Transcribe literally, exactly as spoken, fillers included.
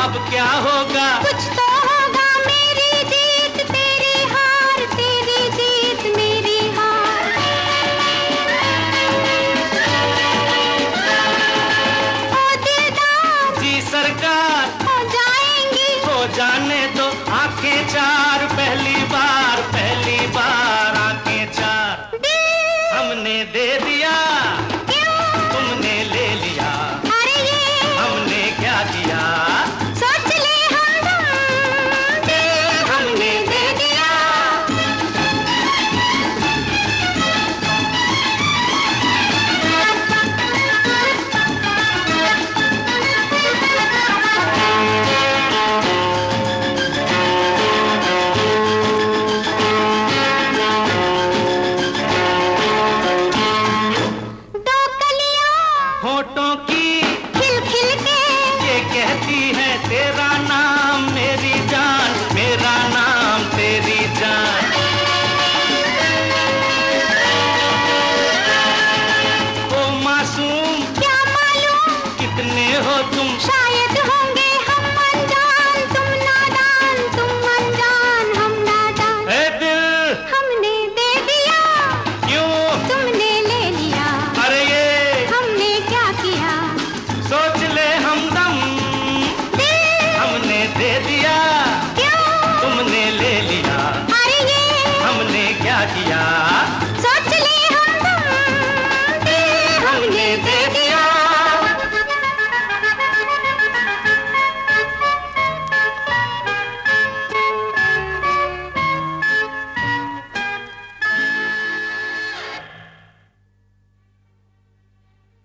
अब क्या होगा? कुछ तो होगा, मेरी जीत तेरी हार, तेरी जीत मेरी हार। ओ दिलदार जी सरकार हो जाएंगी, हो जाने दो आंखें चार, पहली बार पहली बार आंखें चार। दिल हमने दे दिया, क्यों? तुमने ले लिया, अरे ये हमने क्या किया? सोच ले हमदम, दिल हमने दे दिया। दो कलियां होठों की खिल खिल के ये कहती है तेरा नाम मेरी जान, मेरा नाम तेरी जान। ओ मासूम क्या मालूम, कितने हो तुम, शायद होंगे हम अनजान, तुम नादान, तुम अनजान, हम नादान। ए दिल हमने दे दिया, क्यों? तुमने ले लिया, अरे ये हमने क्या किया? सोच ले हमदम, दिल हमने दे दिया, क्यों? तुमने ले लिया, अरे ये हमने क्या किया? सोच ले हमदम।